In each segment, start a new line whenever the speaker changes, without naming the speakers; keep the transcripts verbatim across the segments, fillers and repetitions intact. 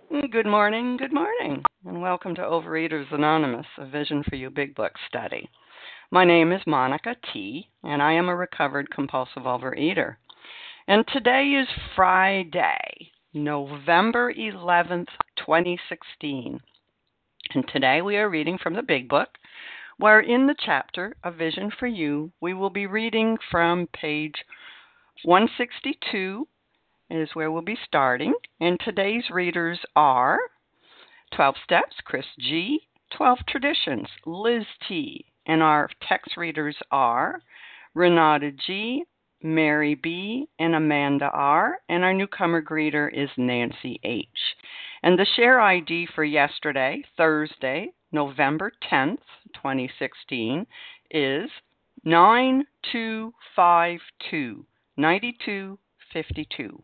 Good morning, good morning, and welcome to Overeaters Anonymous, a Vision for You Big Book study. My name is Monica T., and I am a recovered compulsive overeater. And today is Friday, November eleventh, twenty sixteen. And today we are reading from the Big Book, where in the chapter, A Vision for You, we will be reading from page one sixty-two, is where we'll be starting. And today's readers are twelve Steps, Chris G., twelve Traditions, Liz T., and our text readers are Renata G., Mary B., and Amanda R., and our newcomer greeter is Nancy H. And the share I D for yesterday, Thursday, November tenth, twenty sixteen, is nine two five two, nine two five two.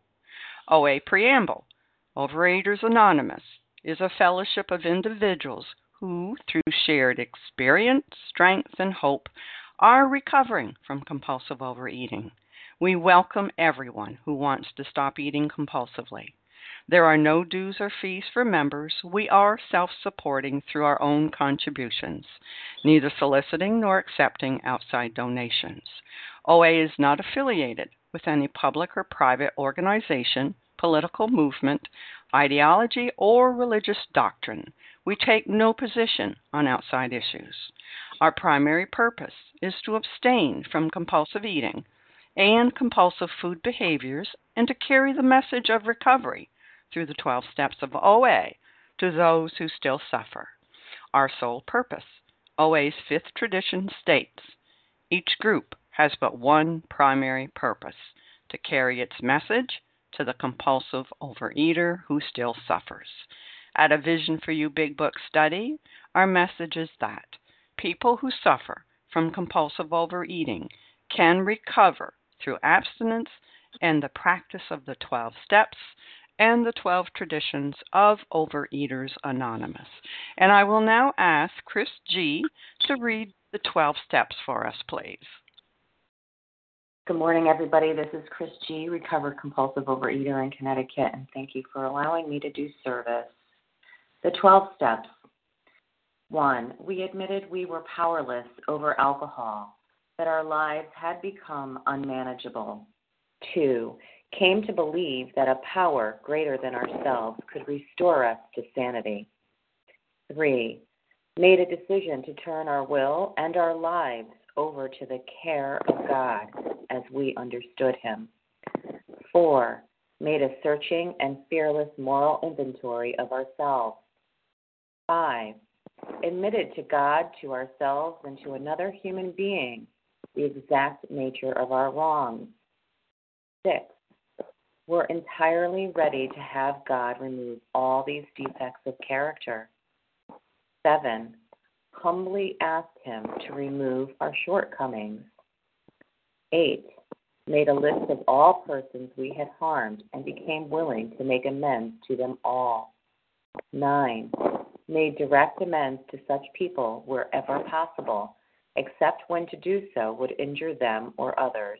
O A Preamble. Overeaters Anonymous is a fellowship of individuals who, through shared experience, strength, and hope, are recovering from compulsive overeating. We welcome everyone who wants to stop eating compulsively. There are no dues or fees for members. We are self-supporting through our own contributions, neither soliciting nor accepting outside donations. O A is not affiliated with any public or private organization, political movement, ideology, or religious doctrine. We take no position on outside issues. Our primary purpose is to abstain from compulsive eating and compulsive food behaviors and to carry the message of recovery through the twelve steps of O A to those who still suffer. Our sole purpose, O A's fifth tradition states, each group has but one primary purpose, to carry its message to the compulsive overeater who still suffers. At A Vision for You Big Book study, our message is that people who suffer from compulsive overeating can recover through abstinence and the practice of the twelve steps and the twelve traditions of Overeaters Anonymous. And I will now ask Chris G. to read the twelve steps for us, please.
Good morning, everybody. This is Chris G., recovered compulsive overeater in Connecticut, and thank you for allowing me to do service. The twelve steps. One, we admitted we were powerless over alcohol, that our lives had become unmanageable. Two, came to believe that a power greater than ourselves could restore us to sanity. Three, made a decision to turn our will and our lives over to the care of God as we understood Him. Four, made a searching and fearless moral inventory of ourselves. Five, admitted to God, to ourselves, and to another human being the exact nature of our wrongs. Six, we're entirely ready to have God remove all these defects of character. Seven, humbly asked Him to remove our shortcomings. Eight, made a list of all persons we had harmed and became willing to make amends to them all. Nine, made direct amends to such people wherever possible, except when to do so would injure them or others.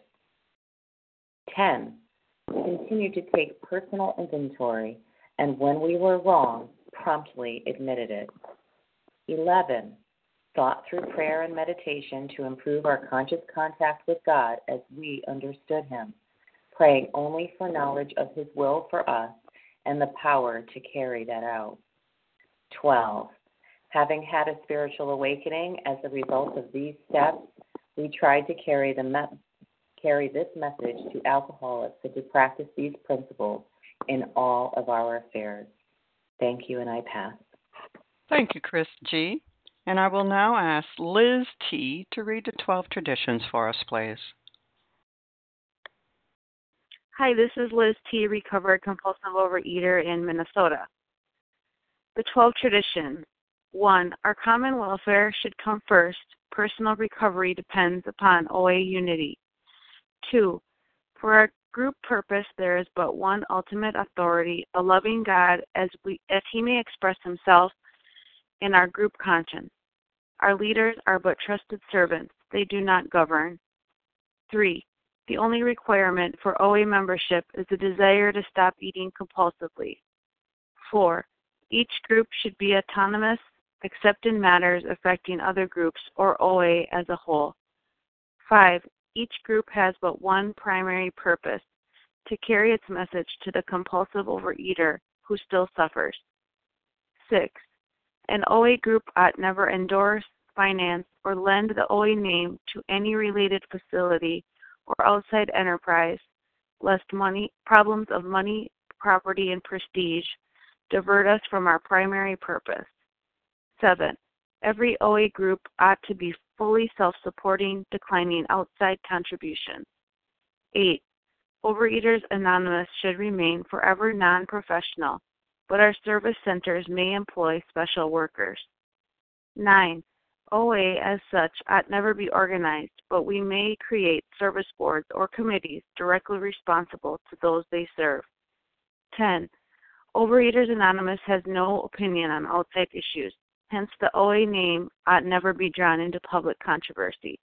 Ten, continued to take personal inventory, and when we were wrong, promptly admitted it. Eleven, thought through prayer and meditation to improve our conscious contact with God as we understood Him, praying only for knowledge of His will for us and the power to carry that out. Twelve, having had a spiritual awakening as a result of these steps, we tried to carry the me- carry this message to alcoholics and to practice these principles in all of our affairs. Thank you, and I pass.
Thank you, Chris G. And I will now ask Liz T. to read the twelve traditions for us, please.
Hi, this is Liz T., recovered compulsive overeater in Minnesota. The twelve traditions. One, our common welfare should come first. Personal recovery depends upon O A unity. Two, for our group purpose, there is but one ultimate authority, a loving God, as we as He may express Himself in our group conscience. Our leaders are but trusted servants. They do not govern. Three, the only requirement for O A membership is the desire to stop eating compulsively. Four, Each group should be autonomous, except in matters affecting other groups or O A as a whole. Five, each group has but one primary purpose, to carry its message to the compulsive overeater who still suffers. Six, an O A group ought never endorse, finance, or lend the O A name to any related facility or outside enterprise, lest money, problems of money, property, and prestige divert us from our primary purpose. Seven, every O A group ought to be fully self-supporting, declining outside contributions. Eight, Overeaters Anonymous should remain forever non-professional, but our service centers may employ special workers. Nine, O A as such ought never be organized, but we may create service boards or committees directly responsible to those they serve. Ten, Overeaters Anonymous has no opinion on outside issues, hence the O A name ought never be drawn into public controversy.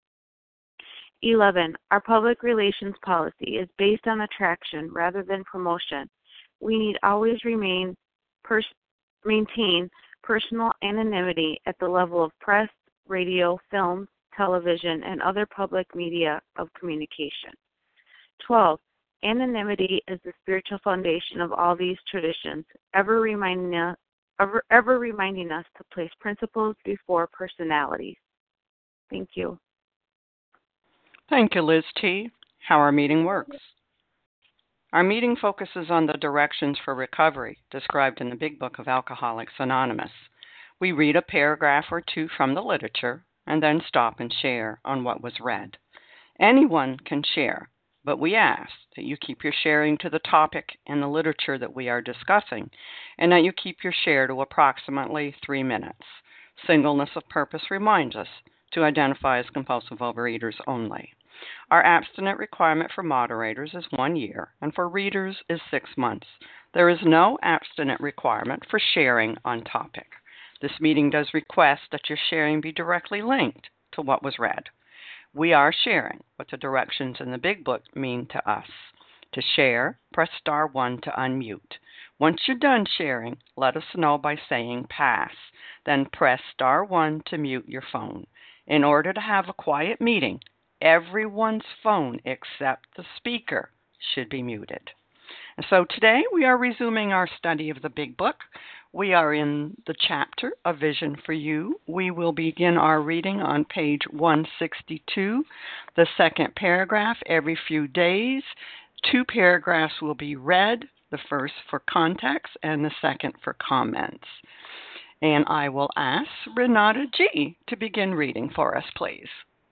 eleven. Our public relations policy is based on attraction rather than promotion. We need always remain pers- maintain personal anonymity at the level of press, radio, film, television, and other public media of communication. twelve. Anonymity is the spiritual foundation of all these traditions, ever reminding us, ever, ever reminding us to place principles before personalities. Thank you.
Thank you, Liz T. How our meeting works. Our meeting focuses on the directions for recovery described in the Big Book of Alcoholics Anonymous. We read a paragraph or two from the literature and then stop and share on what was read. Anyone can share, but we ask that you keep your sharing to the topic and the literature that we are discussing, and that you keep your share to approximately three minutes. Singleness of purpose reminds us to identify as compulsive overeaters only. Our abstinent requirement for moderators is one year, and for readers is six months. There is no abstinent requirement for sharing on topic. This meeting does request that your sharing be directly linked to what was read. We are sharing what the directions in the Big Book mean to us. To share, press star one to unmute. Once you're done sharing, let us know by saying pass. Then press star one to mute your phone. In order to have a quiet meeting, everyone's phone except the speaker should be muted. And so today we are resuming our study of the Big Book. We are in the chapter, A Vision for You. We will begin our reading on page one sixty-two, the second paragraph, every few days. Two paragraphs will be read, the first for context and the second for comments. And I will ask Renata G. to begin reading for us, please.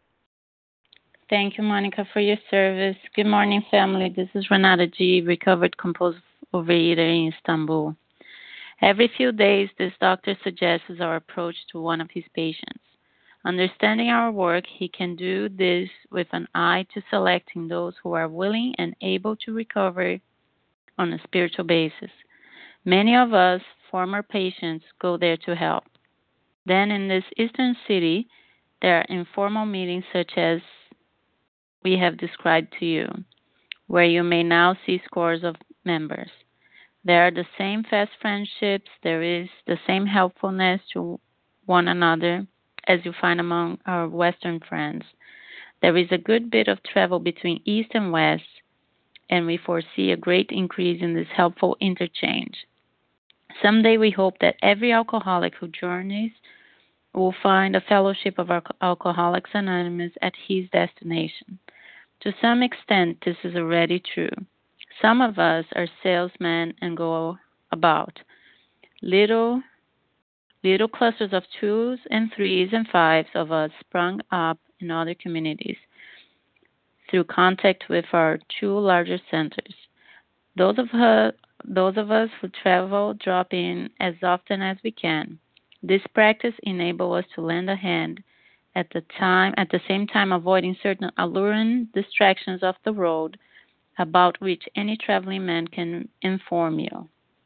Thank you, Monica, for your service. Good morning, family. This is Renata G., recovered compulsive overeater in Istanbul. Every few days, this doctor suggests our approach to one of his patients. Understanding our work, he can do this with an eye to selecting those who are willing and able to recover on a spiritual basis. Many of us, former patients, go there to help. Then in this eastern city, there are informal meetings such as we have described to you, where you may now see scores of members. There are the same fast friendships, there is the same helpfulness to one another as you find among our Western friends. There is a good bit of travel between East and West, and we foresee a great increase in this helpful interchange. Someday we hope that every alcoholic who journeys will find a fellowship of Alcoholics Anonymous at his destination. To some extent, this is already true. Some of us are salesmen and go about. Little, little clusters of twos and threes and fives of us sprung up in other communities through contact with our two larger centers. Those of her, those of us who travel drop in as often as we can. This practice enables us to lend a hand at the time, at the same time avoiding certain alluring distractions of the road about which any traveling man can inform you.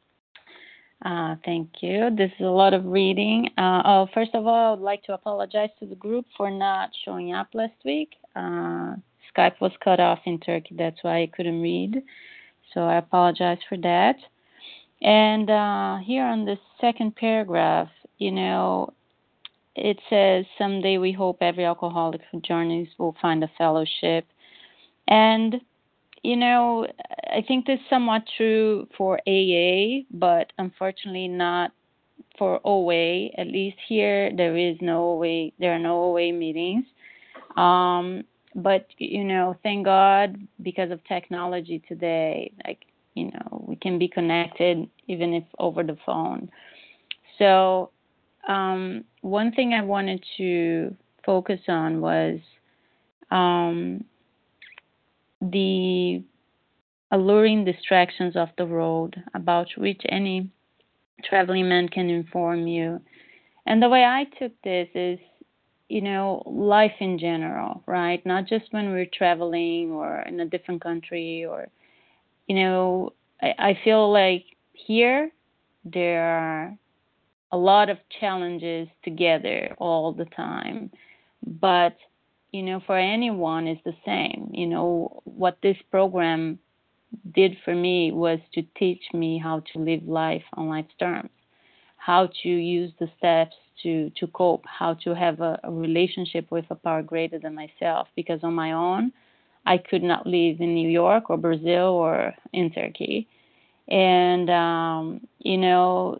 Uh, thank you. This is a lot of reading. Uh, oh, first of all, I would like to apologize to the group for not showing up last week. Uh, Skype was cut off in Turkey. That's why I couldn't read. So I apologize for that. And uh, here on the second paragraph, you know, it says, someday we hope every alcoholic who journeys will find a fellowship. And, you know, I think this is somewhat true for A A, but unfortunately not for O A. At least here, there is no O A, there are no O A meetings. Um, but, you know, thank God, because of technology today, like, you know, we can be connected even if over the phone. So um, one thing I wanted to focus on was um, the alluring distractions of the road, about which any traveling man can inform you. And the way I took this is, you know, life in general, right? Not just when we're traveling or in a different country, or, you know, I, I feel like here there are a lot of challenges together all the time. But, you know, for anyone it's the same. You know, what this program did for me was to teach me how to live life on life's terms, how to use the steps to, to cope, how to have a, a relationship with a power greater than myself. Because on my own, I could not live in New York or Brazil or in Turkey. And, um, you know,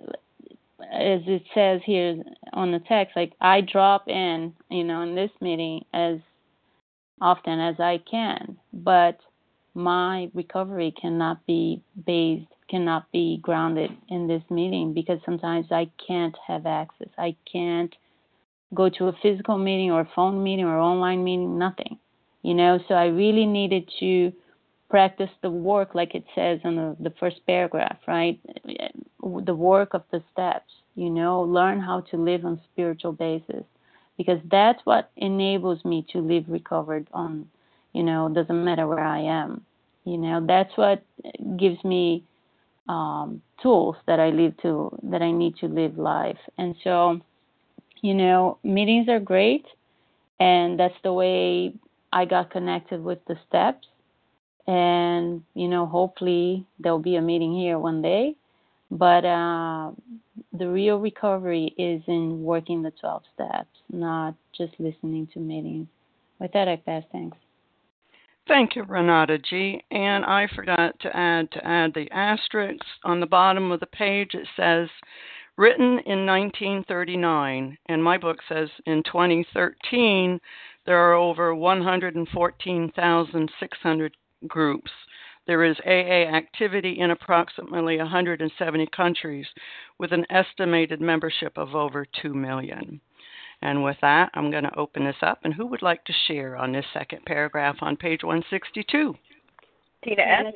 as it says here on the text, like I drop in, you know, in this meeting as often as I can, but my recovery cannot be based, cannot be grounded in this meeting, because sometimes I can't have access. I can't go to a physical meeting or a phone meeting or online meeting, nothing, you know. So I really needed to practice the work, like it says in the, the first paragraph, right? The work of the steps, you know, learn how to live on spiritual basis, because that's what enables me to live recovered on, you know, doesn't matter where I am. You know, that's what gives me um, tools that I live to, that I need to live life. And so, you know, meetings are great, and that's the way I got connected with the steps. And, you know, hopefully there'll be a meeting here one day. But uh, the real recovery is in working the twelve steps, not just listening to meetings. With that, I pass. Thanks.
Thank you, Renata G. And I forgot to add to add the asterisk on the bottom of the page. It says, written in nineteen thirty-nine, and my book says in twenty thirteen, there are over one hundred fourteen thousand six hundred groups. There is A A activity in approximately one hundred seventy countries, with an estimated membership of over two million. And with that, I'm going to open this up. And who would like to share on this second paragraph on page one sixty-two?
Tina S.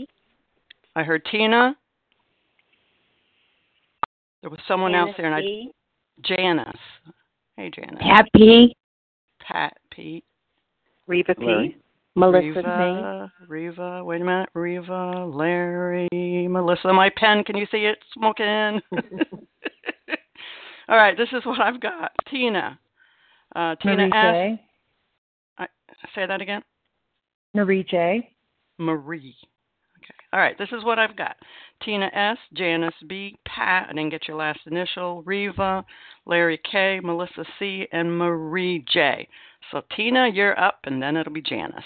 I heard Tina. There was someone
Janice
else there, and I,
B.
Janice. Hey, Janice.
Pat P.
Pat P.
Reva P.
Larry.
Melissa
Reva, Reva, wait a minute, Reva, Larry, Melissa. My pen, can you see it smoking? All right, this is what I've got. Tina. Uh, Tina
Marie
S. I, say that again.
Marie J.
Marie. Okay. All right, this is what I've got. Tina S., Janice B., Pat, I didn't get your last initial, Reva, Larry K., Melissa C., and Marie J. So, Tina, you're up, and then it'll be Janice.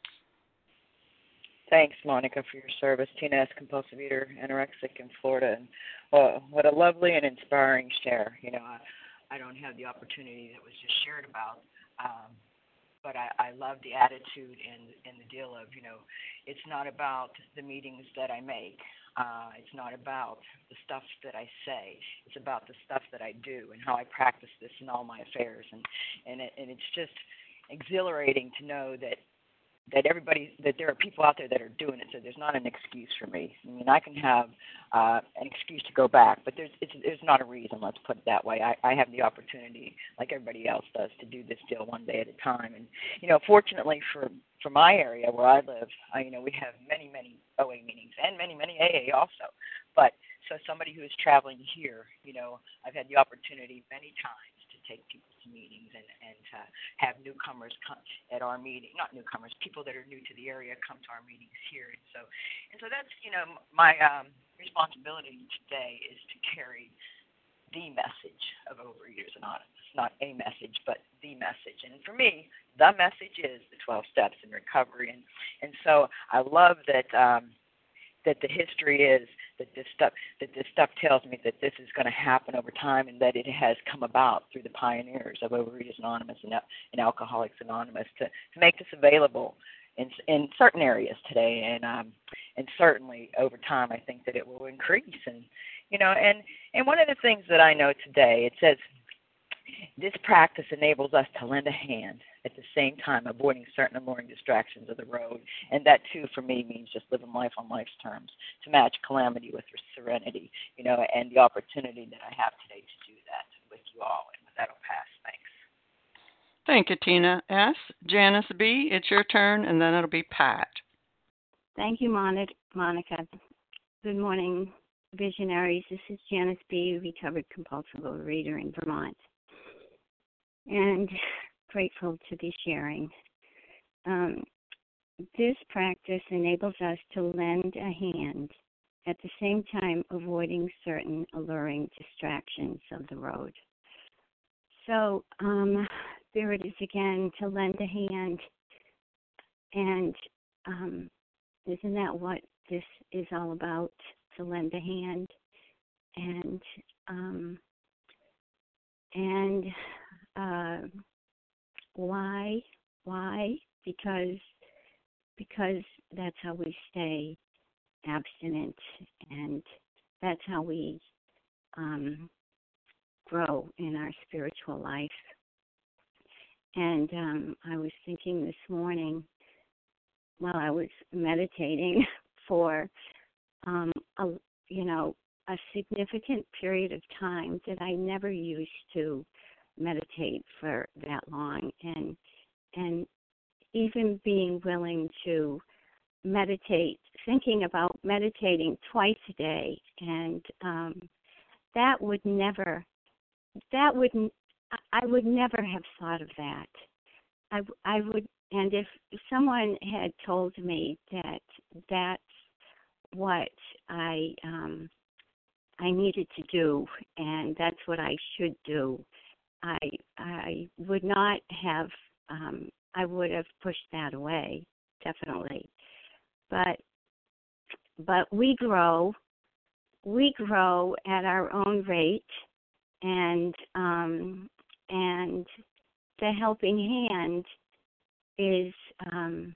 Thanks, Monica, for your service. Tina S., compulsive eater, anorexic in Florida. And well, what a lovely and inspiring share. You know, I, I don't have the opportunity that was just shared about, um, but I, I love the attitude and, and the deal of, you know, it's not about the meetings that I make. Uh, it's not about the stuff that I say. It's about the stuff that I do and how I practice this in all my affairs. And, and, it, and it's just exhilarating to know that that everybody, that there are people out there that are doing it, so there's not an excuse for me. I mean, I can have uh, an excuse to go back, but there's it's, there's not a reason, let's put it that way. I, I have the opportunity, like everybody else does, to do this deal one day at a time. And, you know, fortunately for, for my area where I live, I, you know, we have many, many O A meetings and many, many A A also. But so somebody who is traveling here, you know, I've had the opportunity many times to take people to meetings and, and to have newcomers come at our meeting, not newcomers, people that are new to the area come to our meetings here. And so, and so that's, you know, my um, responsibility today is to carry the message of Overeaters Anonymous. Not a message, but the message. And for me, the message is the twelve steps in recovery. And, and so I love that um, that the history is that this stuff that this stuff tells me that this is going to happen over time, and that it has come about through the pioneers of Overeaters Anonymous and, and Alcoholics Anonymous to, to make this available in in certain areas today, and um, and certainly over time, I think that it will increase. And you know, and and one of the things that I know today, it says this practice enables us to lend a hand at the same time avoiding certain alluring distractions of the road. And that, too, for me, means just living life on life's terms, to match calamity with serenity, you know, and the opportunity that I have today to do that with you all. And with that, I'll pass. Thanks.
Thank you, Tina S. Janice B., it's your turn, and then it'll be Pat.
Thank you, Monica. Good morning, visionaries. This is Janice B., recovered compulsive overeater in Vermont. And grateful to be sharing. Um, this practice enables us to lend a hand, at the same time avoiding certain alluring distractions of the road. So um, there it is again, to lend a hand. And um, isn't that what this is all about, to lend a hand? And um, and uh, why? Why? Because because that's how we stay abstinent, and that's how we um, grow in our spiritual life. And um, I was thinking this morning, while I was meditating for, um, a, you know, a significant period of time that I never used to meditate for that long, and and even being willing to meditate, thinking about meditating twice a day, and um, that would never, that would, I would never have thought of that. I, I would, and if someone had told me that that's what I um, I needed to do, and that's what I should do, I I would not have. Um, I would have pushed that away, definitely. But but we grow. We grow at our own rate, and um, and the helping hand is um,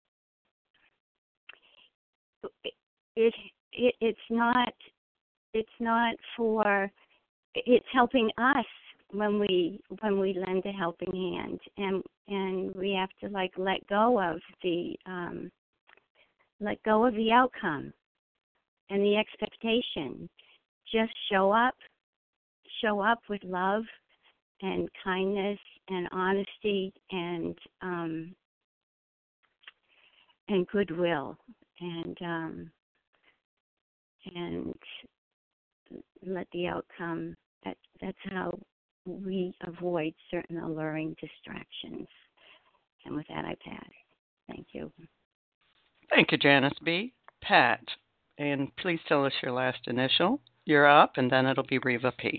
it, it it's not it's not for it's helping us when we when we lend a helping hand, and and we have to like let go of the um, let go of the outcome and the expectation. Just show up, show up with love and kindness and honesty and um, and goodwill, and um, and let the outcome. That that's how we avoid certain alluring distractions. And with that, I pass. Thank you.
Thank you, Janice B. Pat, and please tell us your last initial. You're up, and then it'll be Reva P.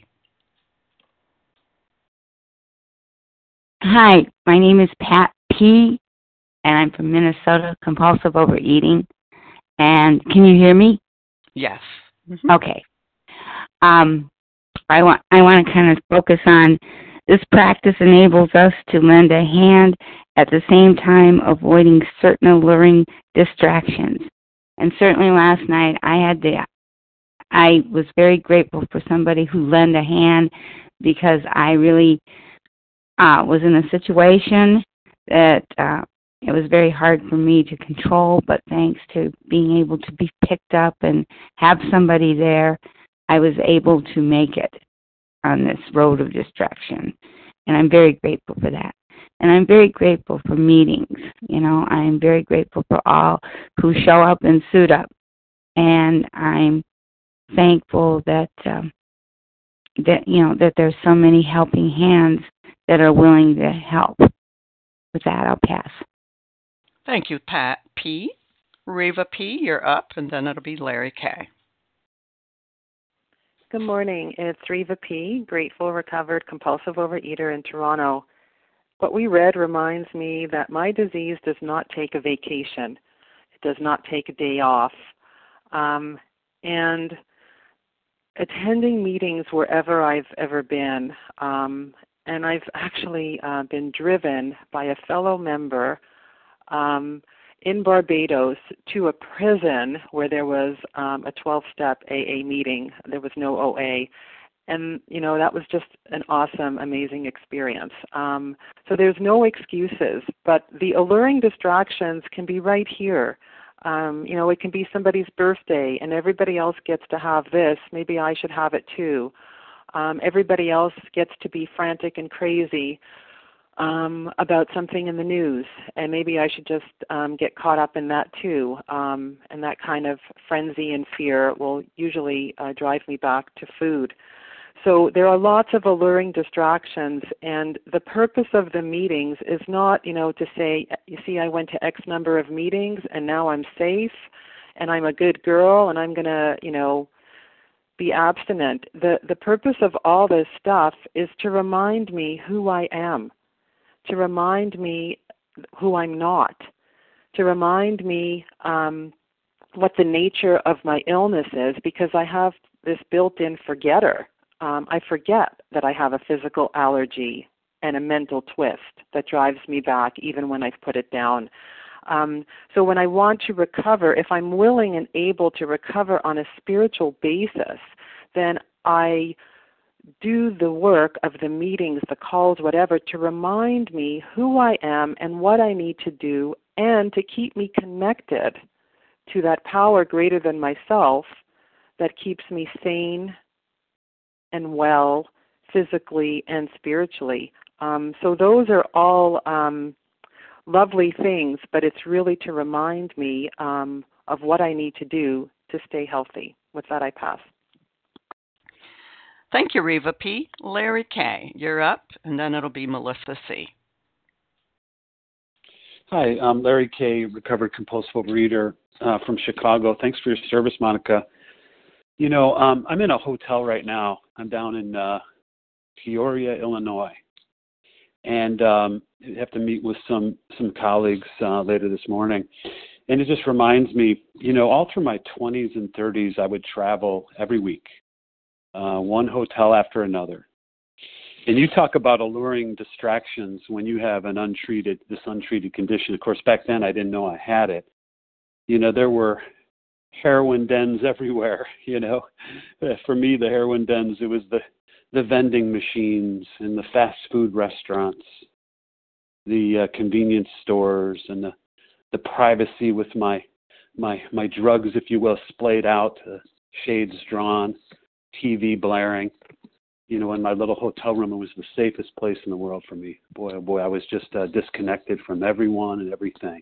Hi, my name is Pat P., and I'm from Minnesota, compulsive overeating. And can you hear me?
Yes. Mm-hmm.
Okay. Um, I want I want to kind of focus on this practice enables us to lend a hand, at the same time avoiding certain alluring distractions. And certainly last night I had the I was very grateful for somebody who lent a hand, because I really uh, was in a situation that uh, it was very hard for me to control, but thanks to being able to be picked up and have somebody there, I was able to make it on this road of distraction. And I'm very grateful for that. And I'm very grateful for meetings. You know, I'm very grateful for all who show up and suit up. And I'm thankful that, um, that you know, that there's so many helping hands that are willing to help. With that, I'll pass.
Thank you, Pat P. Reva P., you're up, and then it'll be Larry K.
Good morning. It's Reva P., grateful, recovered, compulsive overeater in Toronto. What we read reminds me that my disease does not take a vacation. It does not take a day off. Um, and attending meetings wherever I've ever been, um, and I've actually uh, been driven by a fellow member um, in Barbados to a prison where there was um, a twelve-step A A meeting. There was no O A. And, you know, that was just an awesome, amazing experience. Um, so there's no excuses, but the alluring distractions can be right here. Um, you know, it can be somebody's birthday and everybody else gets to have this. Maybe I should have it too. Um, everybody else gets to be frantic and crazy um, about something in the news, and maybe I should just um, get caught up in that too. Um, and that kind of frenzy and fear will usually uh, drive me back to food. So there are lots of alluring distractions, and the purpose of the meetings is not, you know, to say, you see, I went to X number of meetings and now I'm safe and I'm a good girl and I'm going to, you know, be abstinent. The the purpose of all this stuff is to remind me who I am, to remind me who I'm not, to remind me um, what the nature of my illness is, because I have this built-in forgetter. Um, I forget that I have a physical allergy and a mental twist that drives me back even when I've put it down. Um, so when I want to recover, if I'm willing and able to recover on a spiritual basis, then I do the work of the meetings, the calls, whatever, to remind me who I am and what I need to do, and to keep me connected to that power greater than myself that keeps me sane and well, physically and spiritually. Um, so those are all um, lovely things, but it's really to remind me um, of what I need to do to stay healthy. With that, I pass.
Thank you, Reva P. Larry K., you're up, and then it'll be Melissa C.
Hi, I'm Larry K., recovered compulsive overeater uh, from Chicago. Thanks for your service, Monica. You know, um, I'm in a hotel right now. I'm down in uh, Peoria, Illinois, and um, I have to meet with some some colleagues uh, later this morning. And it just reminds me, you know, all through my twenties and thirties, I would travel every week, uh, one hotel after another. And you talk about alluring distractions when you have an untreated, this untreated condition. Of course, back then I didn't know I had it. You know, there were heroin dens everywhere, you know. For me, the heroin dens, it was the, the vending machines and the fast food restaurants, the uh, convenience stores, and the, the privacy with my, my, my drugs, if you will, splayed out, uh, shades drawn, T V blaring. You know, in my little hotel room, it was the safest place in the world for me. Boy, oh boy, I was just uh, disconnected from everyone and everything.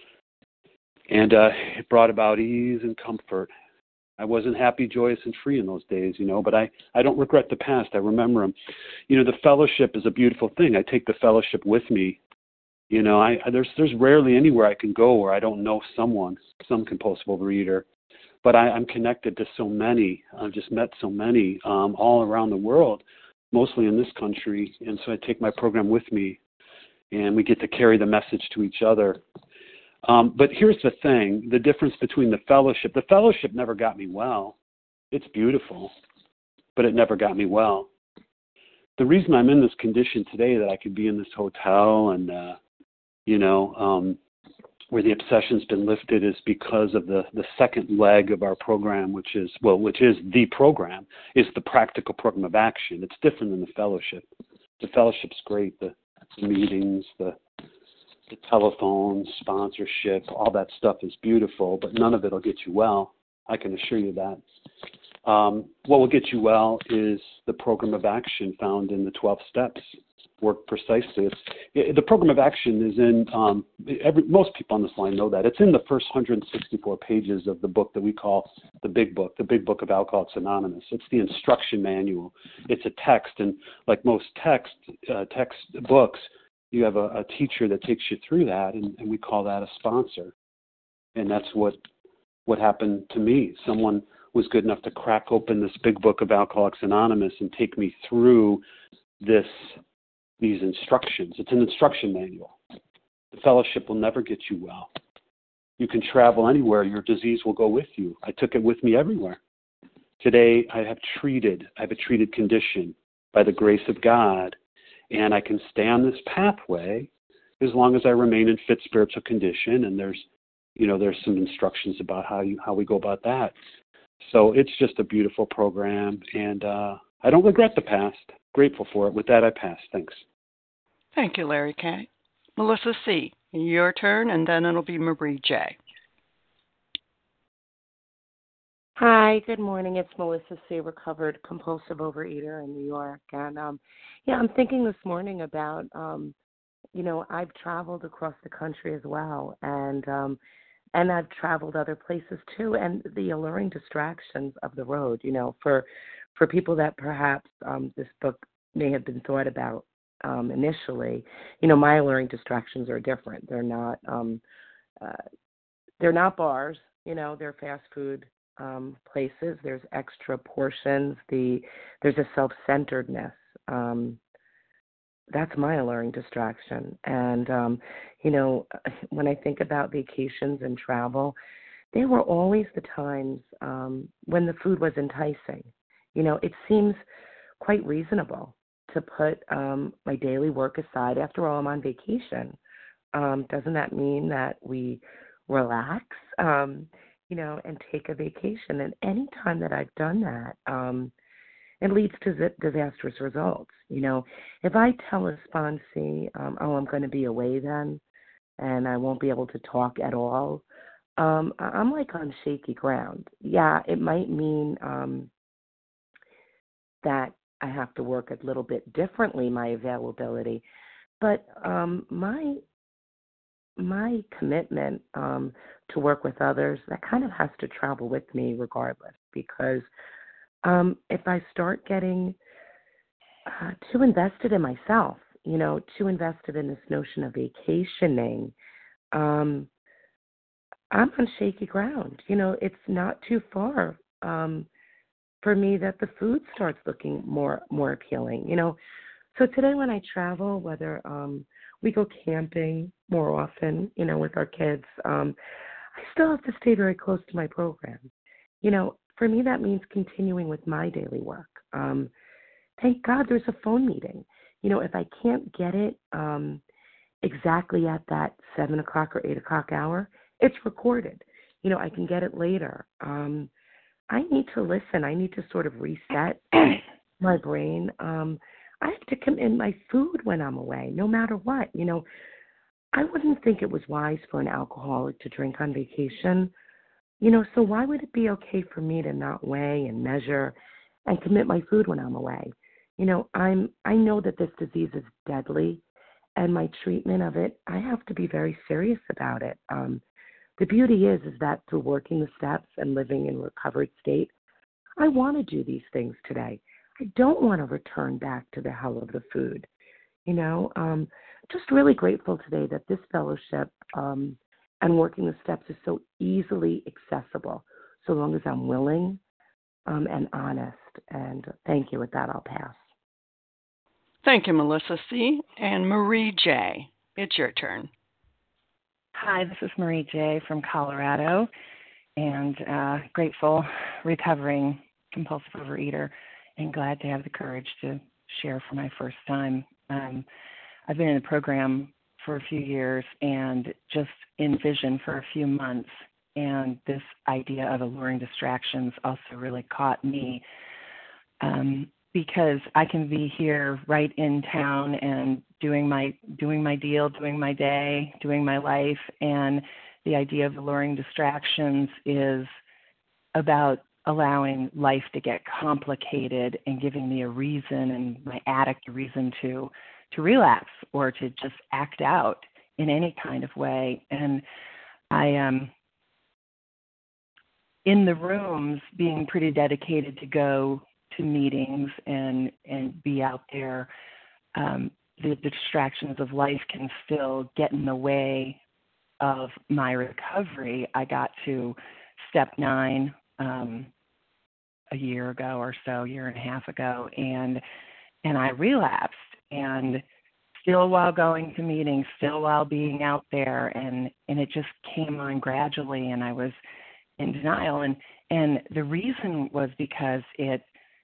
And uh, it brought about ease and comfort. I wasn't happy, joyous, and free in those days, you know, but I, I don't regret the past. I remember them. You know, the fellowship is a beautiful thing. I take the fellowship with me. You know, I, I there's there's rarely anywhere I can go where I don't know someone, some compulsive overeater. But I, I'm connected to so many. I've just met so many um, all around the world, mostly in this country. And so I take my program with me, and we get to carry the message to each other. Um, but here's the thing, the difference between the fellowship. The fellowship never got me well. It's beautiful, but it never got me well. The reason I'm in this condition today, that I could be in this hotel and, uh, you know, um, where the obsession's been lifted, is because of the, the second leg of our program, which is, well, which is the program, is the practical program of action. It's different than the fellowship. The fellowship's great, the, the meetings, the the telephone, sponsorship, all that stuff is beautiful, but none of it will get you well. I can assure you that. Um, what will get you well is the program of action found in the twelve steps. work precisely. It's, it, the program of action is in, um, every, most people on this line know that. It's in the first one hundred sixty-four pages of the book that we call the Big Book, the Big Book of Alcoholics Anonymous. It's the instruction manual. It's a text, and like most text, uh, text books, you have a, a teacher that takes you through that, and, and we call that a sponsor. And that's what what happened to me. Someone was good enough to crack open this Big Book of Alcoholics Anonymous and take me through this these instructions. It's an instruction manual. The fellowship will never get you well. You can travel anywhere. Your disease will go with you. I took it with me everywhere. Today, I have treated, I have a treated condition by the grace of God, and I can stay on this pathway as long as I remain in fit spiritual condition, and there's, you know, there's some instructions about how you how we go about that. So it's just a beautiful program, and uh, I don't regret the past. Grateful for it. With that, I pass. Thanks.
Thank you, Larry K. Melissa C., your turn, and then it'll be Marie J.
Hi, good morning. It's Melissa C., recovered compulsive overeater in New York. And, um, yeah, I'm thinking this morning about, um, you know, I've traveled across the country as well, and um, and I've traveled other places too, and the alluring distractions of the road, you know, for for people that perhaps um, this book may have been thought about um, initially, you know, my alluring distractions are different. They're not, um, uh, they're not bars, you know, they're fast food um, places. There's extra portions. The there's a self-centeredness. Um, that's my alluring distraction. And um, you know, when I think about vacations and travel, they were always the times um, when the food was enticing. You know, it seems quite reasonable to put um, my daily work aside. After all, I'm on vacation. Um, doesn't that mean that we relax, um, you know, and take a vacation? And any time that I've done that, um, it leads to disastrous results. You know, if I tell a sponsee, um, oh, I'm going to be away then, and I won't be able to talk at all, um, I'm like on shaky ground. Yeah, it might mean um, that I have to work a little bit differently, my availability, but um, my my commitment um, to work with others, that kind of has to travel with me regardless, because um, if I start getting uh, too invested in myself, you know, too invested in this notion of vacationing, um, I'm on shaky ground. You know, it's not too far um, for me that the food starts looking more more appealing. You know, so today when I travel, whether um, we go camping more often, you know, with our kids, um, I still have to stay very close to my program. You know, for me that means continuing with my daily work. Um, thank God there's a phone meeting. You know, if I can't get it um, exactly at that seven o'clock or eight o'clock hour, it's recorded. You know, I can get it later. Um, I need to listen. I need to sort of reset my brain. Um, I have to commit my food when I'm away, no matter what. You know, I wouldn't think it was wise for an alcoholic to drink on vacation. You know, so why would it be okay for me to not weigh and measure and commit my food when I'm away? You know, I'm I know that this disease is deadly, and my treatment of it, I have to be very serious about it. Um, the beauty is, is that through working the steps and living in a recovered state, I want to do these things today. I don't want to return back to the hell of the food. You know, um, just really grateful today that this fellowship um, and working the steps is so easily accessible, so long as I'm willing um, and honest. And thank you. With that, I'll pass.
Thank you, Melissa C. And Marie J., it's your turn.
Hi, this is Marie J. from Colorado, and uh, grateful, recovering compulsive overeater, and glad to have the courage to share for my first time. Um, I've been in the program for a few years and just in vision for a few months, and this idea of alluring distractions also really caught me um, because I can be here right in town and doing my doing my deal, doing my day, doing my life, and the idea of alluring distractions is about allowing life to get complicated and giving me a reason and my addict a reason to
to relapse or to just act out in any kind of way. And I am um, in the rooms being pretty dedicated to go to meetings and, and be out there. Um, the, the distractions of life can still get in the way of my recovery. I got to step nine um, a year ago or so, a year and a half ago, and and I relapsed. And still while going to meetings, still while being out there, and, and it just came on gradually, and I was in denial. And, and the reason was because it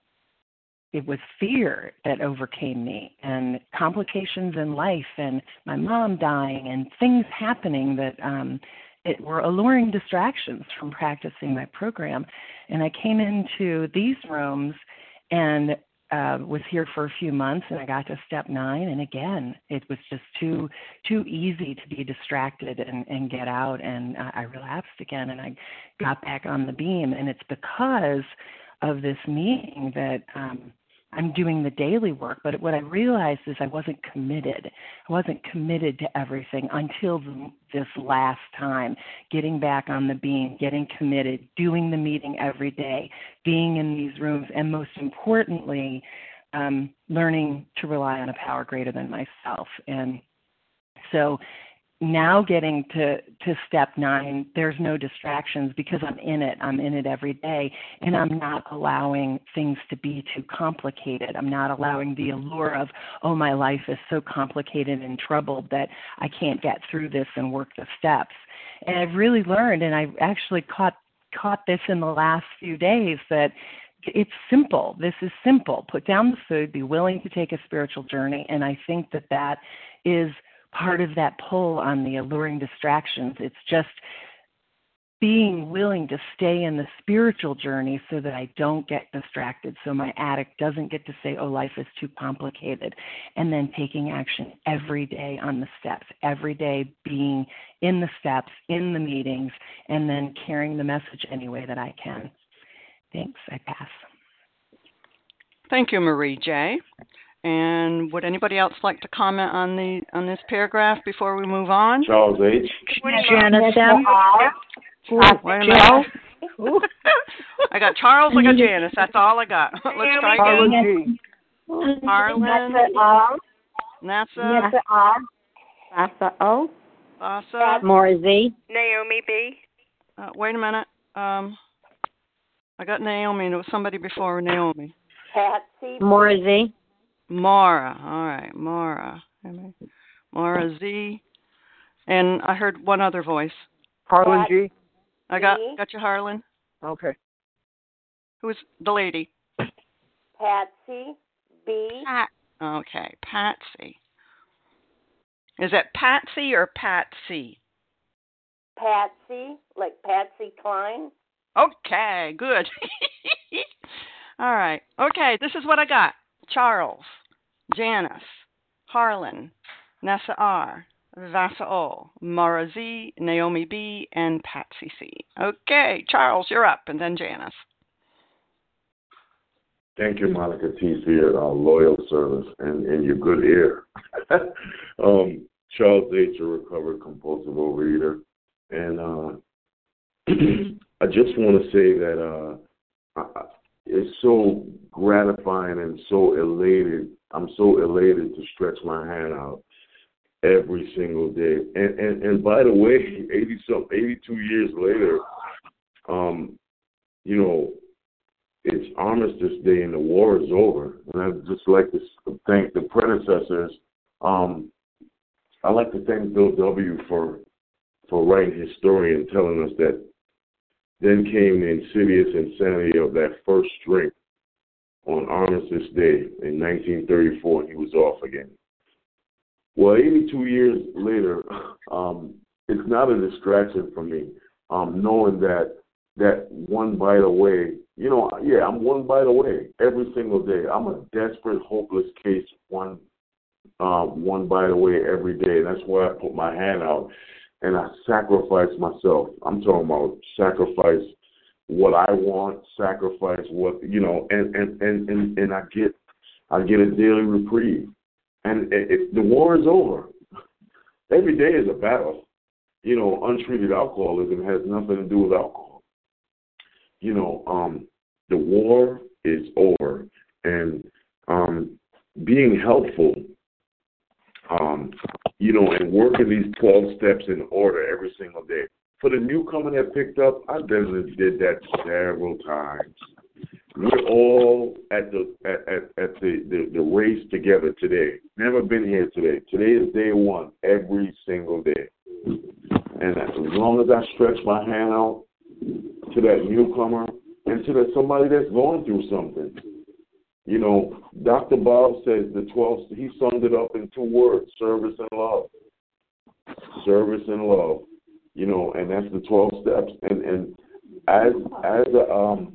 it was fear that overcame me, and complications in life, and my mom dying, and things happening that um, it were alluring distractions from practicing my program. And I came into these rooms and uh, was here for a few months, and I got to step nine, and again, it was just too too easy to be distracted and, and get out, and uh, I relapsed again, and I got back on the beam. And it's because of this meeting that um, I'm doing the daily work, but what I realized is I wasn't committed. I wasn't committed to everything until the, this last time, getting back on the beam, getting committed, doing the meeting every day, being in these rooms, and most importantly, um, learning to rely on a power greater than myself. And so now getting to, to step nine, there's no distractions because I'm in it. I'm in it every day, and I'm not allowing things to be too complicated. I'm not allowing the allure of, oh, my life is so complicated and troubled that I can't get through this and work the steps. And I've really learned, and I actually caught caught this in the last few days, that it's simple. This is simple. Put down the food, be willing to take a spiritual journey, and I think that that is part of that pull on the alluring distractions. It's just being willing to stay in the spiritual journey so that I don't get distracted, so my addict doesn't get to say, oh, life is too complicated, and then taking action every day on the steps, every day being in the steps, in the meetings, and then carrying the message any way that I can. Thanks. I pass.
Thank you, Marie J. And would anybody else like to comment on the on this paragraph before we move on?
Charles H.
Janice M. Wait a minute. I got Charles, I got Janice. That's all I got. Let's try again. Harlan. Nessa.
Nessa R. Vasa O.
Vasa.
Maura Z.
Naomi B.
Uh, wait a minute. Um, I got Naomi. There was somebody before Naomi.
Patsy. Maura Z.
Mara, all right, Mara, Mara Z, and I heard one other voice.
Harlan G.
I got got you, Harlan.
Okay.
Who's the lady?
Patsy B.
Pat. Okay, Patsy. Is it Patsy or Patsy?
Patsy, like Patsy Cline.
Okay, good. All right. Okay, this is what I got. Charles, Janice, Harlan, Nessa R, Vasa O, Mara Z, Naomi B, and Patsy C. Okay, Charles, you're up, and then Janice.
Thank you, Monica T, for your uh, loyal service and, and your good ear. um, Charles H, a recovered compulsive overeater. And uh, I just want to say that uh, I, it's so gratifying and so elated. I'm so elated to stretch my hand out every single day. And and, and by the way, eighty some, eighty-two years later, um, you know, it's Armistice Day and the war is over. And I'd just like to thank the predecessors. Um, I'd like to thank Bill W. for for writing his story and telling us that then came the insidious insanity of that first drink on Armistice Day in nineteen thirty-four. He was off again. Well, eighty-two years later, um, it's not a distraction for me, um, knowing that that one bite away, you know, yeah, I'm one bite away every single day. I'm a desperate, hopeless case, one uh, one bite away every day. And that's why I put my hand out and I sacrifice myself. I'm talking about sacrifice what I want, sacrifice what, you know, and, and, and, and, and I get I get a daily reprieve. And it, it, the war is over. Every day is a battle. You know, untreated alcoholism has nothing to do with alcohol. You know, um, the war is over. And um, being helpful, um, you know, and working these twelve steps in order every single day. For the newcomer that picked up, I definitely did that several times. We're all at the at, at, at the, the, the race together today. Never been here today. Today is day one, every single day. And as long as I stretch my hand out to that newcomer and to that somebody that's going through something, you know, Doctor Bob says the twelve, he summed it up in two words, service and love. Service and love. You know, and that's the twelve steps. And and as as a, um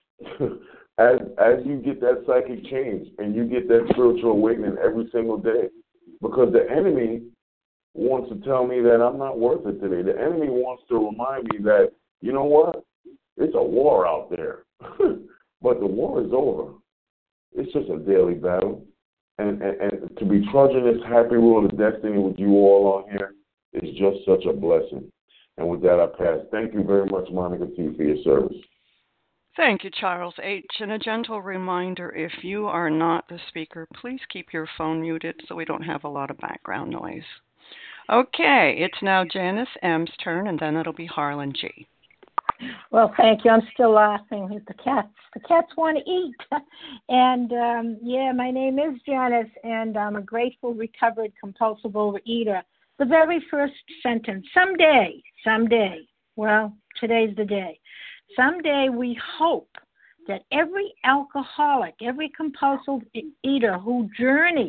as as you get that psychic change and you get that spiritual awakening every single day, because the enemy wants to tell me that I'm not worth it today. The enemy wants to remind me that, you know what, it's a war out there, but the war is over. It's just a daily battle, and and, and to be trudging this happy road of destiny with you all on here is just such a blessing. And with that, I pass. Thank you very much, Monica T., for your service.
Thank you, Charles H. And a gentle reminder, if you are not the speaker, please keep your phone muted so we don't have a lot of background noise. Okay, it's now Janice M's turn, and then it'll be Harlan G.
Well, thank you. I'm still laughing at the cats. The cats want to eat. And, um, yeah, my name is Janice, and I'm a grateful, recovered, compulsive overeater. The very first sentence, someday, someday, well, today's the day. Someday we hope that every alcoholic, every compulsive eater who journeys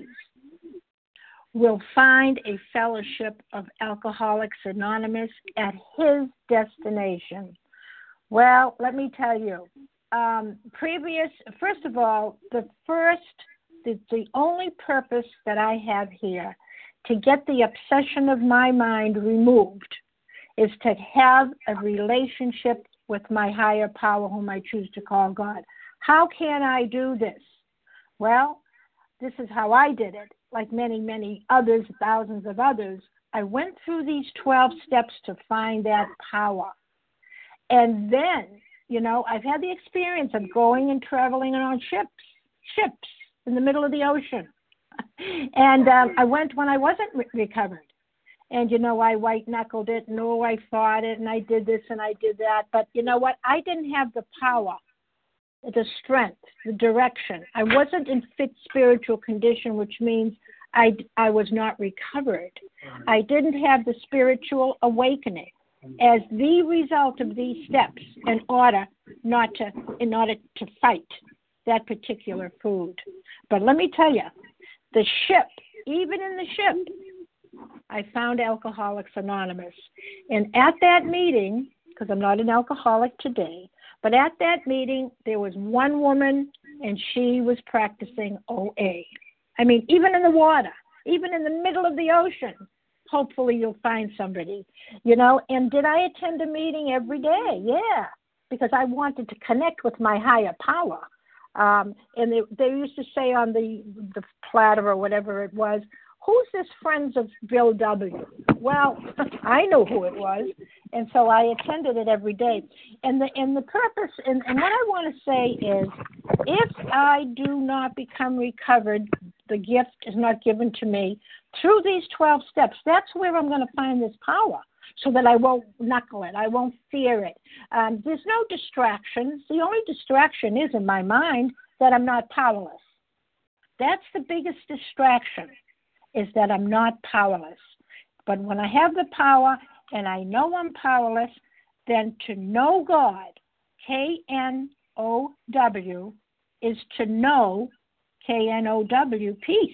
will find a fellowship of Alcoholics Anonymous at his destination. Well, let me tell you, um, previous, first of all, the first, the, the only purpose that I have here to get the obsession of my mind removed is to have a relationship with my higher power, whom I choose to call God. How can I do this? Well, this is how I did it. Like many, many others, thousands of others, I went through these twelve steps to find that power. And then, you know, I've had the experience of going and traveling on ships, ships in the middle of the ocean. And um, I went when I wasn't re- recovered. And, you know, I white-knuckled it, and oh, I fought it, and I did this and I did that. But you know what? I didn't have the power, the strength, the direction. I wasn't in fit spiritual condition, which means I, I was not recovered. I didn't have the spiritual awakening as the result of these steps in order not to, in order to fight that particular food. But let me tell you, the ship, even in the ship, I found Alcoholics Anonymous. And at that meeting, because I'm not an alcoholic today, but at that meeting, there was one woman, and she was practicing O A. I mean, even in the water, even in the middle of the ocean, hopefully you'll find somebody, you know. And did I attend a meeting every day? Yeah, because I wanted to connect with my higher power. Um, and they, they used to say on the, the platter or whatever it was, who's this Friends of Bill W? Well, I know who it was, and so I attended it every day. And the and the purpose, and, and what I want to say is, if I do not become recovered, the gift is not given to me through these twelve steps. That's where I'm going to find this power, so that I won't knuckle it, I won't fear it. Um, there's no distractions. The only distraction is in my mind that I'm not powerless. That's the biggest distraction, is that I'm not powerless. But when I have the power and I know I'm powerless, then to know God, K N O W, is to know, K N O W, peace.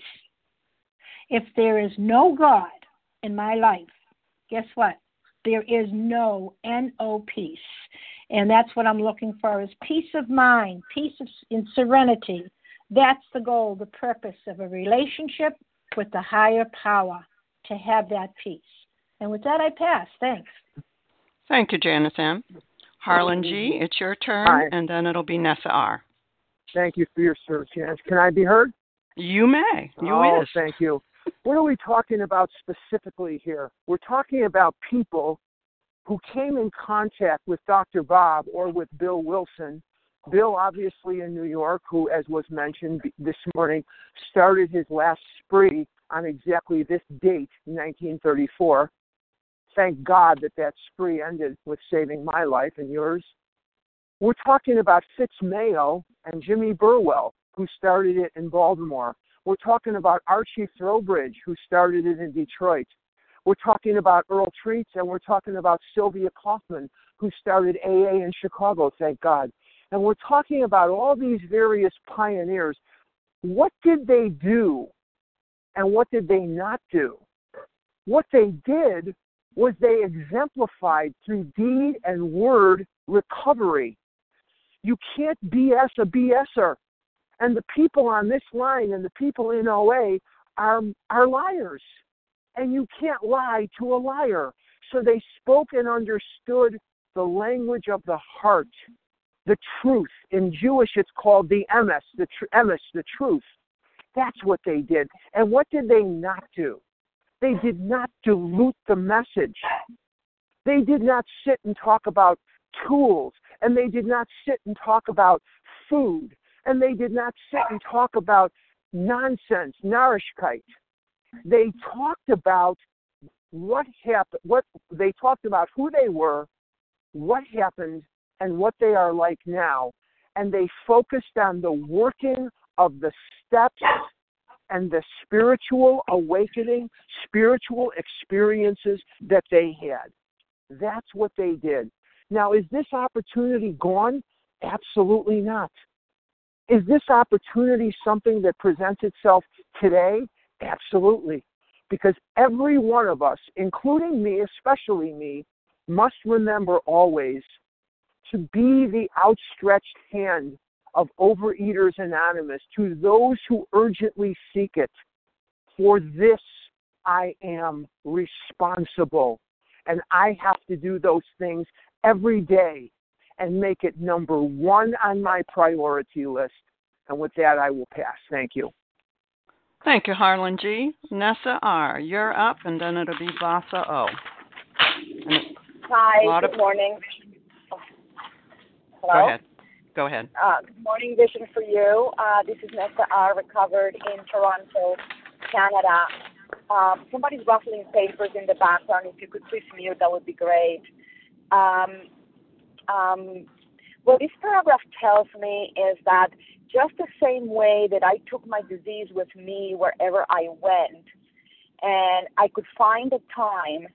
If there is no God in my life, guess what? There is no N O peace. And that's what I'm looking for, is peace of mind, peace of, in serenity. That's the goal, the purpose of a relationship with the higher power, to have that peace. And with that, I pass. Thanks.
Thank you, Janice M. Harlan G., it's your turn,
Hi.
and then it'll be Nessa R.
Thank you for your service, Janice. Can I be heard?
You may. You
oh,
is.
thank you. What are we talking about specifically here? We're talking about people who came in contact with Doctor Bob or with Bill Wilson. Bill, obviously in New York, who, as was mentioned this morning, started his last spree on exactly this date, nineteen thirty-four. Thank God that that spree ended with saving my life and yours. We're talking about Fitz Mayo and Jimmy Burwell, who started it in Baltimore. We're talking about Archie Throwbridge, who started it in Detroit. We're talking about Earl Treats, and we're talking about Sylvia Kaufman, who started A A in Chicago, thank God. And we're talking about all these various pioneers. What did they do, and what did they not do? What they did was they exemplified through deed and word recovery. You can't B S a BSer. And the people on this line and the people in O A are, are liars. And you can't lie to a liar. So they spoke and understood the language of the heart, the truth. In Jewish, it's called the emes, the tr- emes, the truth. That's what they did. And what did they not do? They did not dilute the message. They did not sit and talk about tools, and they did not sit and talk about food, and they did not sit and talk about nonsense, Narishkeit. They talked about what happened, what they talked about who they were, what happened, and what they are like now. And they focused on the working of the steps and the spiritual awakening, spiritual experiences that they had. That's what they did. Now, is this opportunity gone? Absolutely not. Is this opportunity something that presents itself today? Absolutely. Because every one of us, including me, especially me, must remember always to be the outstretched hand of Overeaters Anonymous to those who urgently seek it. For this I am responsible. And I have to do those things every day and make it number one on my priority list. And with that, I will pass. Thank you.
Thank you, Harlan G. Nessa R., you're up, and then it'll be Vasa O.
Hi, good
of...
morning. Hello?
Go ahead. Go ahead.
Uh, good morning, Vision for You. Uh, this is Nessa R., recovered in Toronto, Canada. Um, somebody's ruffling papers in the background. If you could please mute, that would be great. Um, um, what this paragraph tells me is that just the same way that I took my disease with me wherever I went, and I could find the time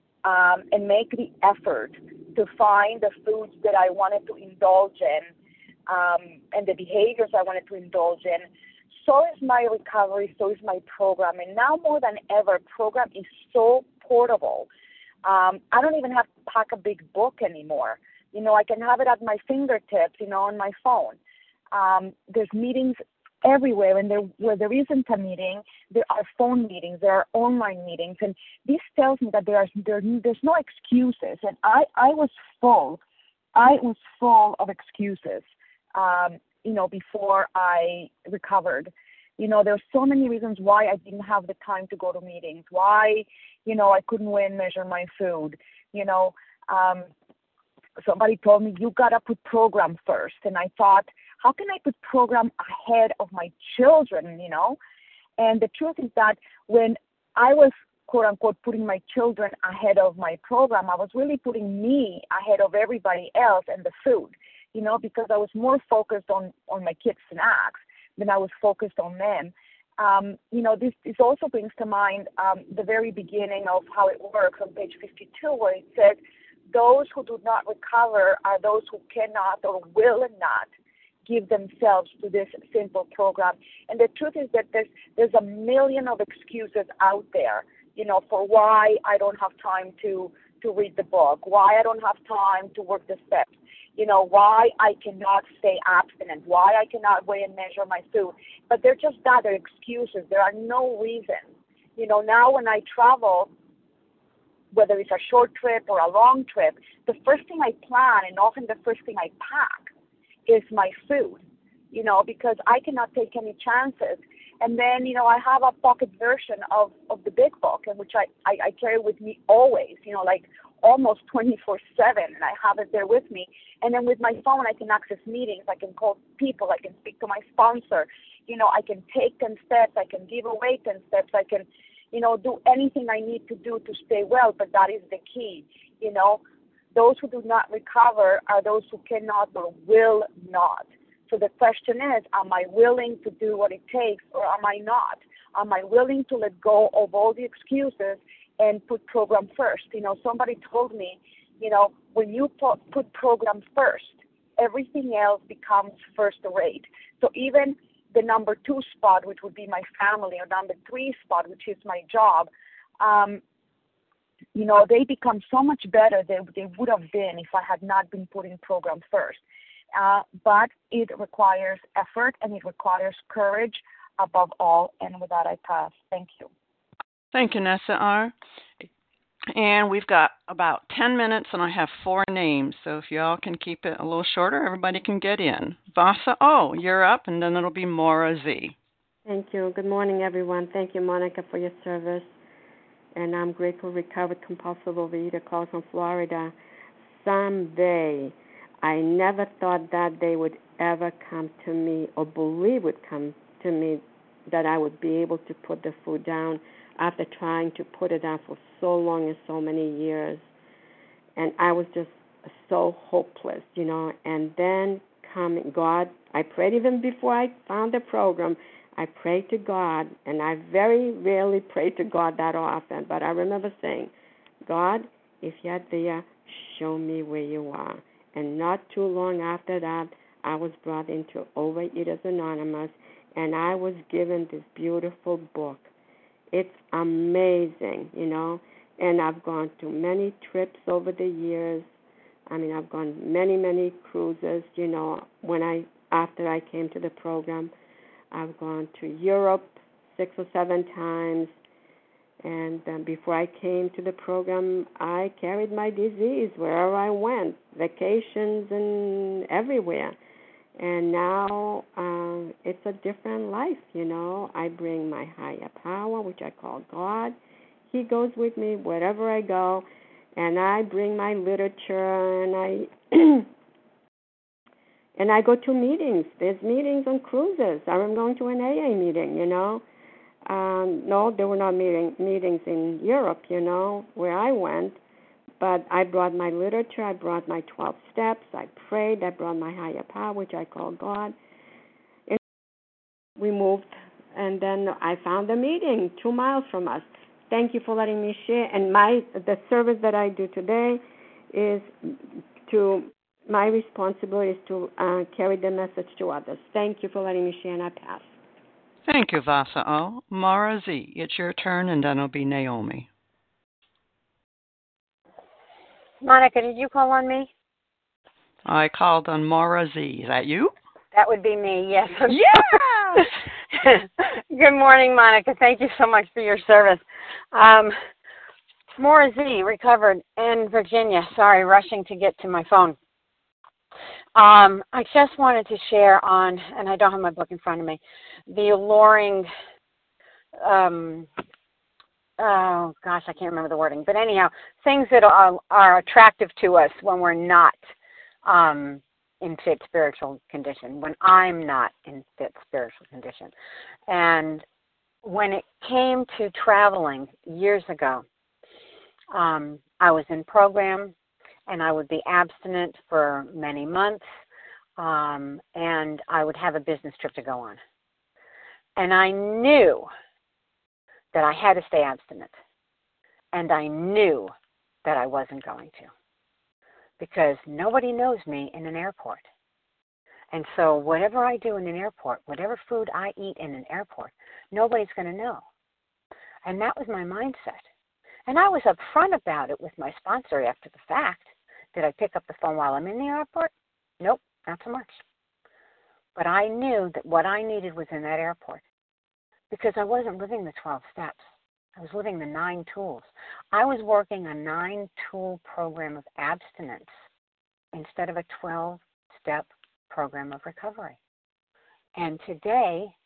um, and make the effort to find the foods that I wanted to indulge in um, and the behaviors I wanted to indulge in, so is my recovery, so is my program. And now more than ever, program is so portable. Um, I don't even have to pack a big book anymore. You know, I can have it at my fingertips, you know, on my phone. Um, there's meetings everywhere, and there, where there isn't a meeting, there are phone meetings, there are online meetings, and this tells me that there are there, there's no excuses. And I, I was full, I was full of excuses, um, you know, before I recovered. You know, there were so many reasons why I didn't have the time to go to meetings, why, you know, I couldn't weigh and measure my food, you know. Um, somebody told me, you got to put program first. And I thought, how can I put program ahead of my children, you know? And the truth is that when I was, quote unquote, putting my children ahead of my program, I was really putting me ahead of everybody else and the food, you know, because I was more focused on, on my kids' snacks than I was focused on them. Um, you know, this, this also brings to mind um, the very beginning of how it works on page fifty-two, where it says, those who do not recover are those who cannot or will not give themselves to this simple program. And the truth is that there's there's a million of excuses out there, you know, for why I don't have time to to read the book, why I don't have time to work the steps, you know, why I cannot stay abstinent, why I cannot weigh and measure my food. But they're just that, they're excuses. There are no reasons. You know, now when I travel, whether it's a short trip or a long trip, the first thing I plan, and often the first thing I pack, is my food, you know, because I cannot take any chances. And then, you know, I have a pocket version of, of the big book, and which I, I, I carry with me always, you know, like almost twenty-four seven, and I have it there with me. And then with my phone, I can access meetings. I can call people. I can speak to my sponsor. You know, I can take ten steps. I can give away ten steps. I can, you know, do anything I need to do to stay well, but that is the key. You know, those who do not recover are those who cannot or will not. So the question is, am I willing to do what it takes, or am I not? Am I willing to let go of all the excuses and put program first? You know, somebody told me, you know, when you put, put program first, everything else becomes first rate. So even the number two spot, which would be my family, or number three spot, which is my job, um, you know, they become so much better than they would have been if I had not been putting program first. Uh, but it requires effort, and it requires courage above all. And with that, I pass. Thank you.
Thank you, Nessa R. And we've got about ten minutes, and I have four names. So if y'all can keep it a little shorter, everybody can get in. Vasa O, you're up, and then it'll be Maura Z.
Thank you. Good morning, everyone. Thank you, Monica, for your service. And I'm grateful, recovered compulsive overeater, calls from Florida. Someday, I never thought that day would ever come to me, or believe would come to me, that I would be able to put the food down after trying to put it down for so long and so many years. And I was just so hopeless, you know. And then coming, God, I prayed even before I found the program. I prayed to God, and I very rarely prayed to God that often, but I remember saying, God, if you're there, show me where you are. And not too long after that, I was brought into Overeaters Anonymous, and I was given this beautiful book. It's amazing, you know, and I've gone to many trips over the years. I mean, I've gone many, many cruises, you know, when I, after I came to the program. I've gone to Europe six or seven times, and um, before I came to the program, I carried my disease wherever I went, vacations and everywhere. And now um, it's a different life, you know. I bring my higher power, which I call God. He goes with me wherever I go, and I bring my literature, and I and I go to meetings. There's meetings on cruises. I'm going to an A A meeting, you know. Um, no, there were not meeting, meetings in Europe, you know, where I went. But I brought my literature. I brought my twelve steps. I prayed. I brought my higher power, which I call God. And we moved, and then I found a meeting two miles from us. Thank you for letting me share. And my the service that I do today is to, my responsibility is to uh, carry the message to others. Thank you for letting me share, and I pass.
Thank you, Vasa O. Mara Z, it's your turn, and then it'll be Naomi.
Monica, did you call on me?
I called on Mara Z. Is that you?
That would be me, yes.
Yeah!
Good morning, Monica. Thank you so much for your service. Um, Maura Z, recovered in Virginia. Sorry, rushing to get to my phone. Um, I just wanted to share on, and I don't have my book in front of me, the alluring, um, oh gosh, I can't remember the wording, but anyhow, things that are, are attractive to us when we're not um, in fit spiritual condition, when I'm not in fit spiritual condition. And when it came to traveling years ago, um, I was in program, and I would be abstinent for many months, um, and I would have a business trip to go on. And I knew that I had to stay abstinent, and I knew that I wasn't going to, because nobody knows me in an airport. And so whatever I do in an airport, whatever food I eat in an airport, nobody's going to know. And that was my mindset. And I was upfront about it with my sponsor after the fact. Did I pick up the phone while I'm in the airport? Nope, not so much. But I knew that what I needed was in that airport, because I wasn't living the twelve steps. I was living the nine tools. I was working a nine-tool program of abstinence instead of a twelve-step program of recovery. And today,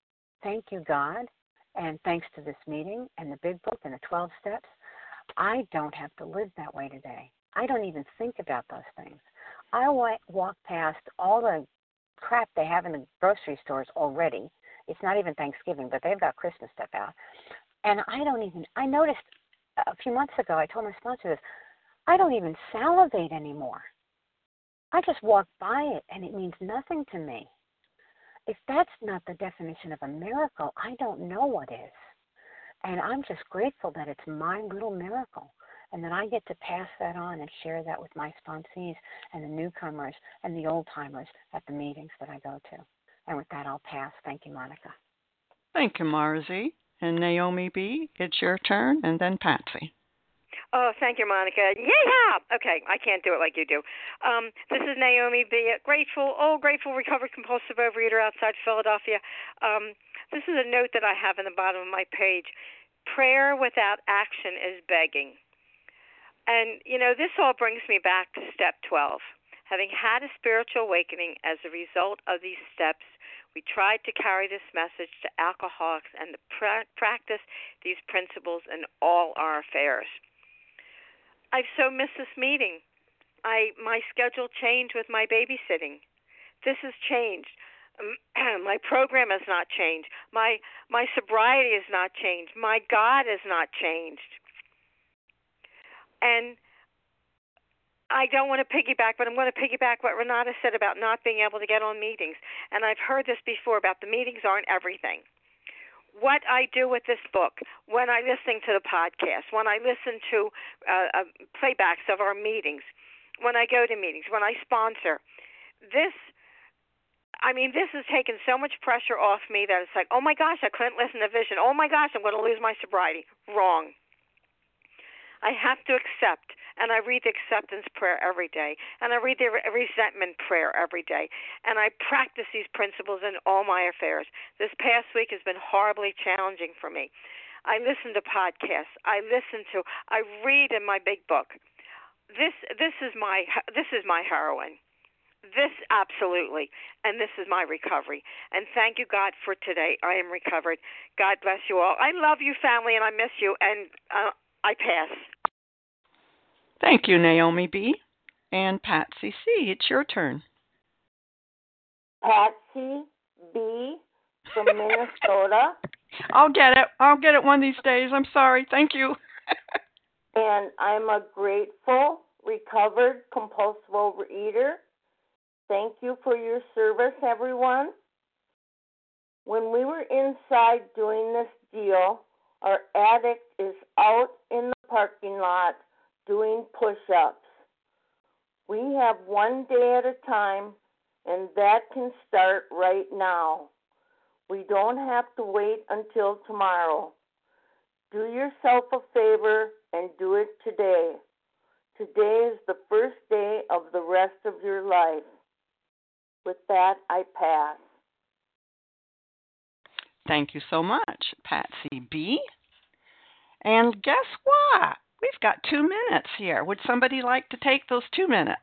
thank you, God, and thanks to this meeting and the Big Book and the twelve steps, I don't have to live that way today. I don't even think about those things. I walk past all the crap they have in the grocery stores already. It's not even Thanksgiving, but they've got Christmas stuff out. And I don't even, I noticed a few months ago, I told my sponsor this, I don't even salivate anymore. I just walk by it, and it means nothing to me. If that's not the definition of a miracle, I don't know what is. And I'm just grateful that it's my little miracle, and that I get to pass that on and share that with my sponsees and the newcomers and the old-timers at the meetings that I go to. And with that, I'll pass. Thank you, Monica.
Thank you, Marzi. And Naomi B., it's your turn, and then Patsy.
Oh, thank you, Monica. Yeah. Okay, I can't do it like you do. Um, this is Naomi B. Grateful, oh, grateful, recovered compulsive overeater outside Philadelphia. Um, this is a note that I have in the bottom of my page. Prayer without action is begging. And, you know, this all brings me back to step twelve. Having had a spiritual awakening as a result of these steps, we tried to carry this message to alcoholics and to pra- practice these principles in all our affairs. I've so missed this meeting. I my schedule changed with my babysitting. This has changed. My program has not changed. My my sobriety has not changed. My God has not changed. And I don't want to piggyback, but I'm going to piggyback what Renata said about not being able to get on meetings. And I've heard this before about the meetings aren't everything. What I do with this book, when I listen to the podcast, when I listen to uh, uh, playbacks of our meetings, when I go to meetings, when I sponsor, this, I mean, this has taken so much pressure off me that it's like, oh my gosh, I couldn't listen to Vision. Oh my gosh, I'm going to lose my sobriety. Wrong. I have to accept, and I read the acceptance prayer every day, and I read the resentment prayer every day, and I practice these principles in all my affairs. This past week has been horribly challenging for me. I listen to podcasts. I listen to, I read in my big book. This this is my this is my heroine. This absolutely, and this is my recovery. And thank you, God, for today. I am recovered. God bless you all. I love you, family, and I miss you, and uh, I pass.
Thank you, Naomi B. And Patsy C., it's your turn.
Patsy B. from Minnesota.
I'll get it. I'll get it one of these days. I'm sorry. Thank you.
And I'm a grateful, recovered, compulsive overeater. Thank you for your service, everyone. When we were inside doing this deal, our addict is out in the parking lot doing push-ups. We have one day at a time, and that can start right now. We don't have to wait until tomorrow. Do yourself a favor and do it today. Today is the first day of the rest of your life. With that, I pass.
Thank you so much, Patsy B. And guess what? We've got two minutes here. Would somebody like to take those two minutes?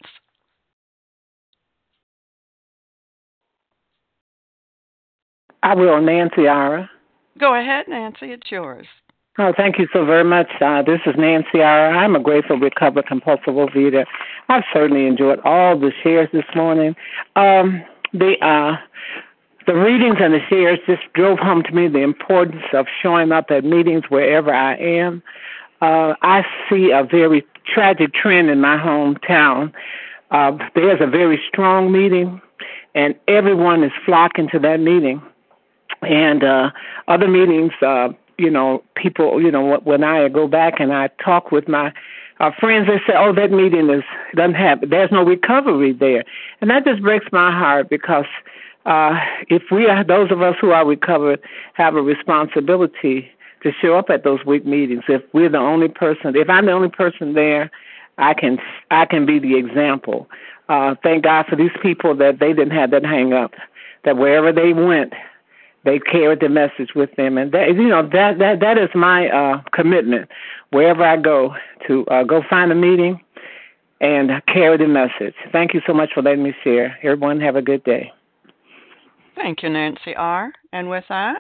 I will, Nancy Ira.
Go ahead, Nancy. It's yours.
Oh, thank you so very much. Uh, this is Nancy Ira. I'm a grateful, recovered, compulsive overeater. I've certainly enjoyed all the shares this morning. Um, the uh, the readings and the shares just drove home to me the importance of showing up at meetings wherever I am. Uh, I see a very tragic trend in my hometown. Uh, there's a very strong meeting, and everyone is flocking to that meeting. And uh, other meetings, uh, you know, people, you know, when I go back and I talk with my uh, friends, they say, oh, that meeting is doesn't have, there's no recovery there. And that just breaks my heart because uh, if we are, those of us who are recovered have a responsibility to show up at those week meetings. If we're the only person, if I'm the only person there, I can I can be the example. Uh, thank God for these people that they didn't have that hang up, that wherever they went, they carried the message with them. And that, you know, that that that is my uh, commitment. Wherever I go, to uh, go find a meeting and carry the message. Thank you so much for letting me share. Everyone have a good day.
Thank you, Nancy R. And with that,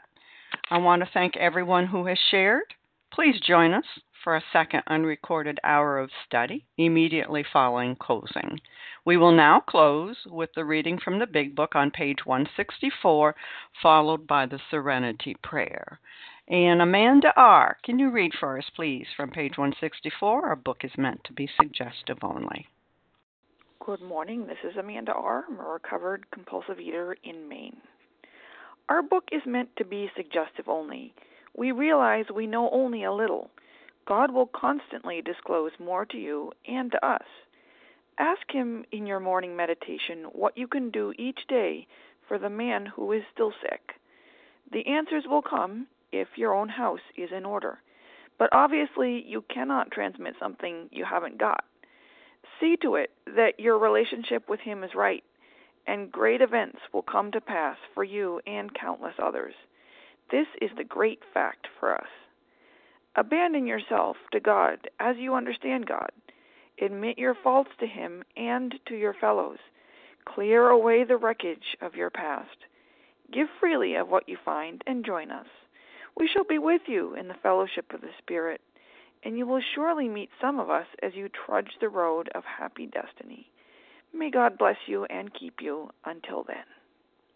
I want to thank everyone who has shared. Please join us for a second unrecorded hour of study immediately following closing. We will now close with the reading from the Big Book on page one sixty-four, followed by the Serenity Prayer. And Amanda R., can you read for us, please, from page one sixty-four? Our book is meant to be suggestive only.
Good morning. This is Amanda R., I'm a recovered compulsive eater in Maine. Our book is meant to be suggestive only. We realize we know only a little. God will constantly disclose more to you and to us. Ask Him in your morning meditation what you can do each day for the man who is still sick. The answers will come if your own house is in order. But obviously, you cannot transmit something you haven't got. See to it that your relationship with Him is right, and great events will come to pass for you and countless others. This is the great fact for us. Abandon yourself to God as you understand God. Admit your faults to Him and to your fellows. Clear away the wreckage of your past. Give freely of what you find and join us. We shall be with you in the fellowship of the Spirit, and you will surely meet some of us as you trudge the road of happy destiny. May God bless you and keep you until then.